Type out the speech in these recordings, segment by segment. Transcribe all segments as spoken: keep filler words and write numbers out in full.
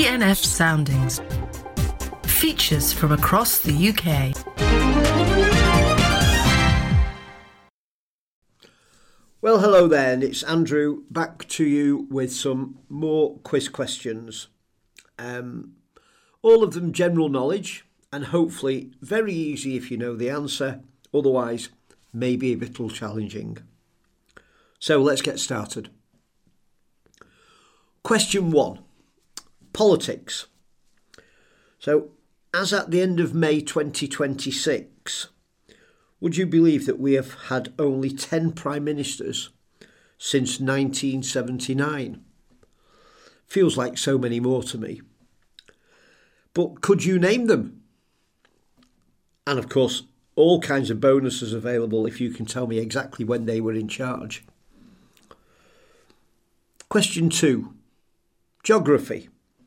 D N F Soundings. Features from across the U K. Well, hello there, and it's Andrew back to you with some more quiz questions. Um, all of them general knowledge and hopefully very easy if you know the answer, otherwise maybe a little challenging. So let's get started. Question one, politics. So as at the end of May twenty twenty-six, would you believe that we have had only ten Prime Ministers since nineteen seventy-nine? Feels like so many more to me. But could you name them? And of course, all kinds of bonuses available if you can tell me exactly when they were in charge. Question two, geography.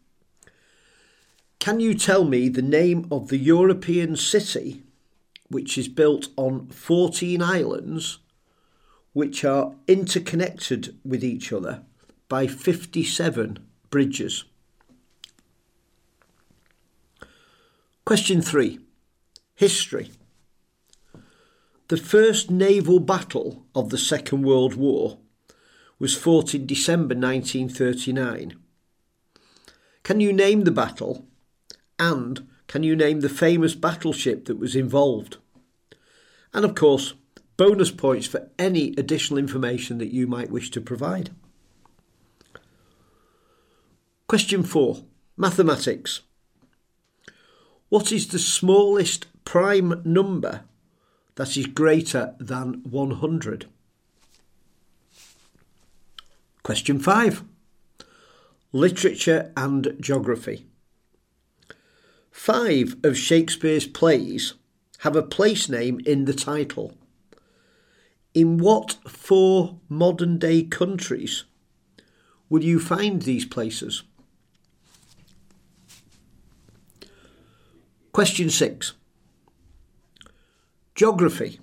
Can you tell me the name of the European city which is built on fourteen islands which are interconnected with each other by fifty-seven bridges? Question three, history. The first naval battle of the Second World War was fought in December nineteen thirty-nine. Can you name the battle, and can you name the famous battleship that was involved? And of course, bonus points for any additional information that you might wish to provide. Question four, mathematics. What is the smallest prime number that is greater than one hundred? Question five, literature and geography. Five of Shakespeare's plays have a place name in the title. In what four modern-day countries would you find these places? Question six, geography.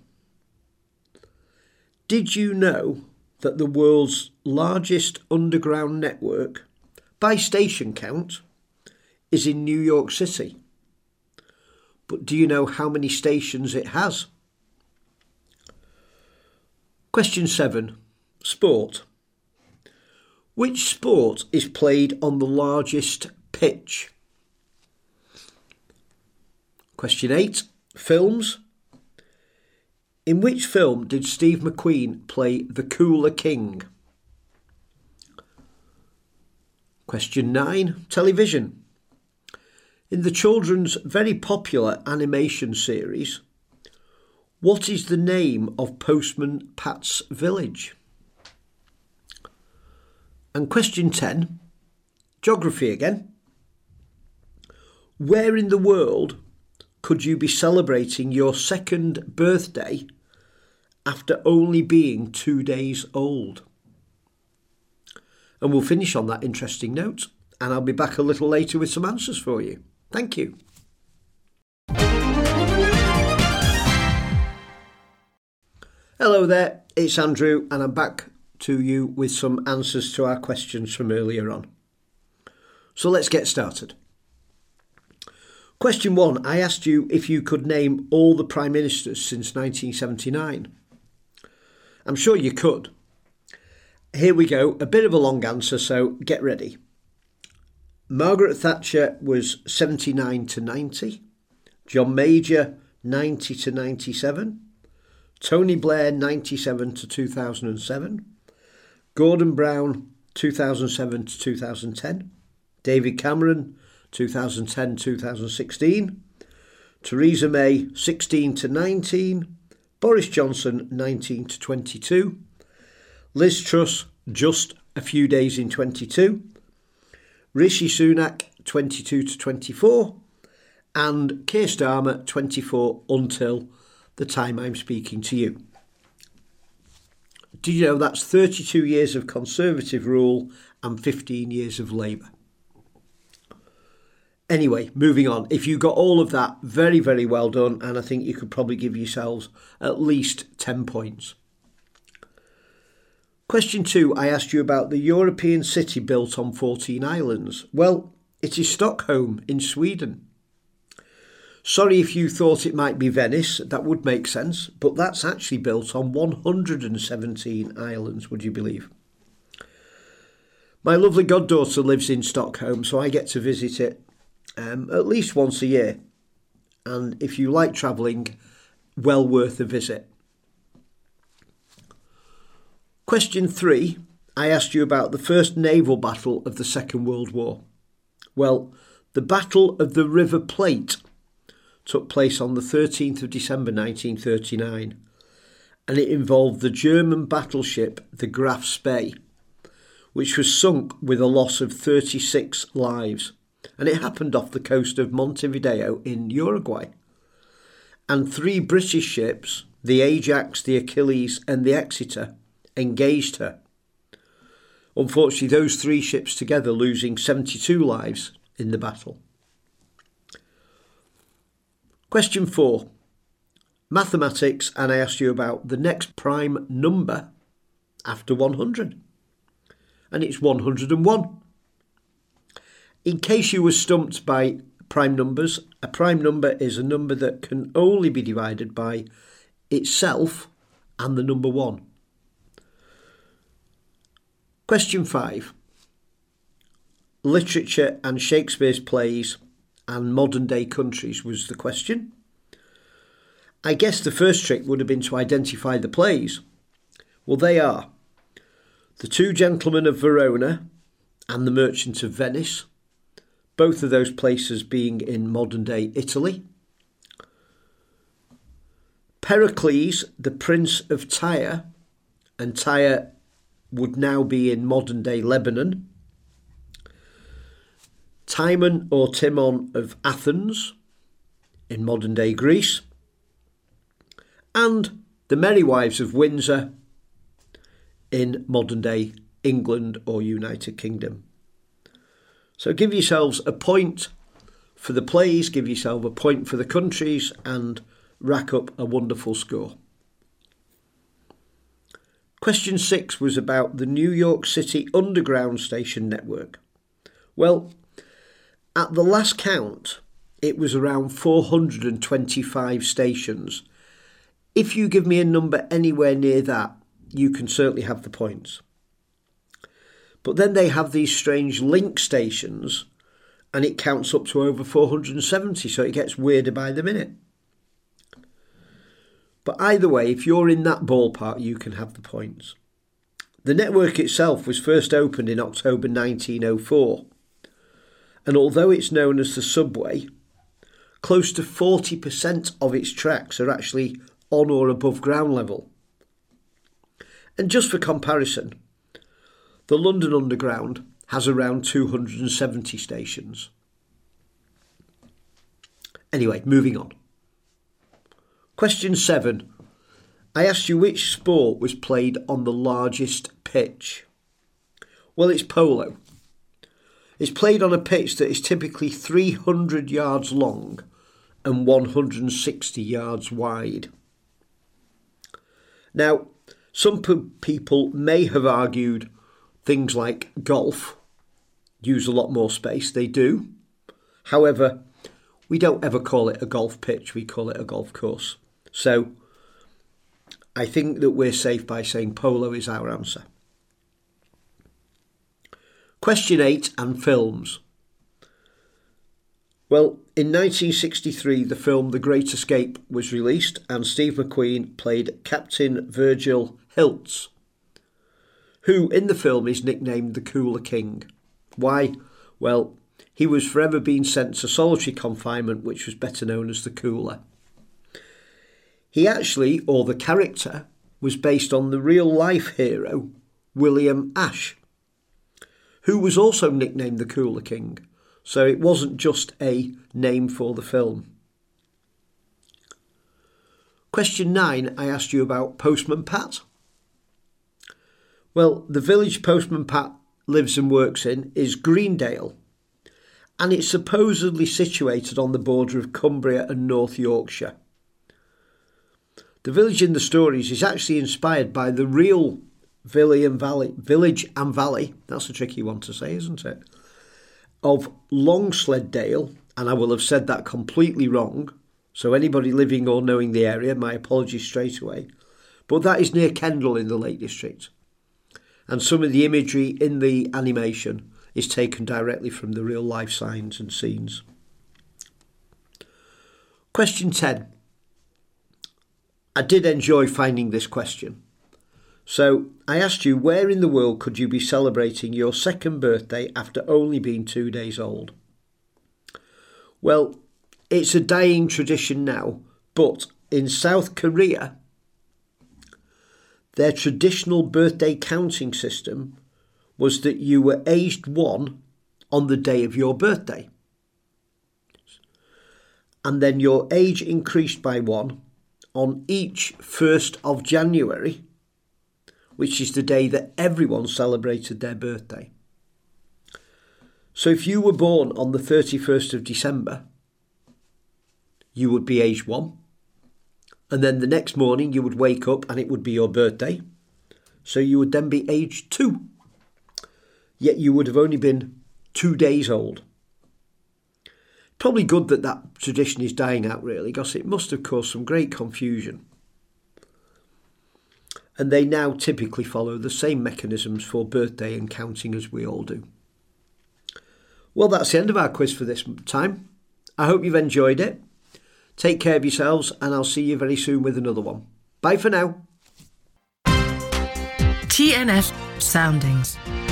Did you know that the world's largest underground network, by station count, is in New York City? But do you know how many stations it has? Question seven, sport. Which sport is played on the largest pitch? Question eight, films. In which film did Steve McQueen play the Cooler King? Question nine, television. In the children's very popular animation series, what is the name of Postman Pat's village? And question ten, geography again. Where in the world could you be celebrating your second birthday after only being two days old? And we'll finish on that interesting note, and I'll be back a little later with some answers for you. Thank you. Hello there, it's Andrew, and I'm back to you with some answers to our questions from earlier on. So let's get started. Question one, I asked you if you could name all the Prime Ministers since nineteen seventy-nine. I'm sure you could. Here we go, a bit of a long answer, so get ready. Margaret Thatcher was seventy-nine to ninety, John Major ninety to ninety-seven, Tony Blair ninety-seven to two thousand seven, Gordon Brown two thousand seven to two thousand ten, David Cameron two thousand ten to two thousand sixteen, Theresa May sixteen to nineteen, Boris Johnson nineteen to twenty-two, Liz Truss just a few days in twenty-two, Rishi Sunak twenty-two to twenty-four, and Keir Starmer twenty-four until the time I'm speaking to you. Do you know that's thirty-two years of Conservative rule and fifteen years of Labour? Anyway, moving on. If you got all of that, very, very well done, and I think you could probably give yourselves at least ten points. Question two, I asked you about the European city built on fourteen islands. Well, It is Stockholm in Sweden. Sorry if you thought it might be Venice, that would make sense, but that's actually built on one hundred seventeen islands, would you believe? My lovely goddaughter lives in Stockholm, so I get to visit it um, at least once a year. And if you like travelling, well worth a visit. Question three, I asked you about the first naval battle of the Second World War. Well, the Battle of the River Plate took place on the thirteenth of December nineteen thirty-nine, and it involved the German battleship the Graf Spee, which was sunk with a loss of thirty-six lives, and it happened off the coast of Montevideo in Uruguay. And three British ships, the Ajax, the Achilles and the Exeter, engaged her. Unfortunately, those three ships together losing seventy-two lives in the battle. Question four, mathematics, and I asked you about the next prime number after one hundred. And it's one hundred and one. In case you were stumped by prime numbers, a prime number is a number that can only be divided by itself and the number one. Question five, literature and Shakespeare's plays and modern day countries was the question. I guess the first trick would have been to identify the plays. Well, they are The Two Gentlemen of Verona and The Merchant of Venice, both of those places being in modern day Italy. Pericles, the Prince of Tyre, and Tyre would now be in modern day Lebanon. Timon or Timon of Athens in modern day Greece, and the Merry Wives of Windsor in modern day England or United Kingdom. So give yourselves a point for the plays, give yourself a point for the countries, and rack up a wonderful score. Question six was about the New York City Underground Station network. Well, at the last count, it was around four hundred twenty-five stations. If you give me a number anywhere near that, you can certainly have the points. But then they have these strange link stations, and it counts up to over four hundred seventy, so it gets weirder by the minute. But either way, if you're in that ballpark, you can have the points. The network itself was first opened in October nineteen oh four. And although it's known as the subway, close to forty percent of its tracks are actually on or above ground level. And just for comparison, the London Underground has around two hundred seventy stations. Anyway, moving on. Question seven. I asked you which sport was played on the largest pitch. Well, it's polo. It's played on a pitch that is typically three hundred yards long and one hundred sixty yards wide. Now, some p- people may have argued things like golf use a lot more space. They do. However, we don't ever call it a golf pitch. We call it a golf course. So I think that we're safe by saying polo is our answer. Question eight, and films. Well, in nineteen sixty-three, the film The Great Escape was released, and Steve McQueen played Captain Virgil Hilts, who in the film is nicknamed the Cooler King. Why? Well, he was forever being sent to solitary confinement, which was better known as the Cooler. He actually, or the character, was based on the real-life hero, William Ashe, who was also nicknamed the Cooler King, so it wasn't just a name for the film. Question nine, I asked you about Postman Pat. Well, the village Postman Pat lives and works in is Greendale, and it's supposedly situated on the border of Cumbria and North Yorkshire. The village in the stories is actually inspired by the real Village and Valley, Village and Valley, that's a tricky one to say, isn't it? of Longsleddale, and I will have said that completely wrong, so anybody living or knowing the area, my apologies straight away, but that is near Kendal in the Lake District. And some of the imagery in the animation is taken directly from the real life signs and scenes. Question ten. I did enjoy finding this question. So I asked you, where in the world could you be celebrating your second birthday after only being two days old? Well, it's a dying tradition now, but in South Korea, their traditional birthday counting system was that you were aged one on the day of your birthday. And then your age increased by one on each first of January, which is the day that everyone celebrated their birthday. So if you were born on the thirty-first of December, you would be aged one. And then the next morning you would wake up and it would be your birthday. So you would then be aged two. Yet you would have only been two days old. Probably good that that tradition is dying out, really, because it must have caused some great confusion. And they now typically follow the same mechanisms for birthday and counting as we all do. Well, that's the end of our quiz for this time. I hope you've enjoyed it. Take care of yourselves, and I'll see you very soon with another one. Bye for now. T N F Soundings.